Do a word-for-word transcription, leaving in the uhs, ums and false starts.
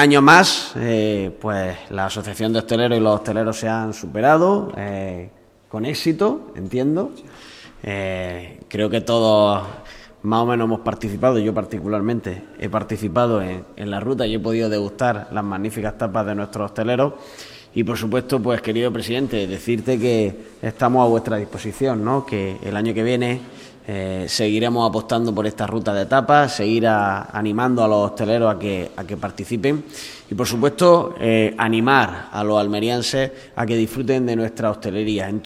año más, eh, pues la Asociación de Hosteleros y los hosteleros se han superado eh, con éxito, entiendo. Eh, creo que todos más o menos hemos participado, yo particularmente he participado en, en la ruta y he podido degustar las magníficas tapas de nuestros hosteleros. Y por supuesto, pues querido presidente, decirte que estamos a vuestra disposición, ¿no? Que el año que viene eh, seguiremos apostando por esta ruta de tapas, seguir a, animando a los hosteleros a que, a que participen y por supuesto eh, animar a los almerienses a que disfruten de nuestra hostelería.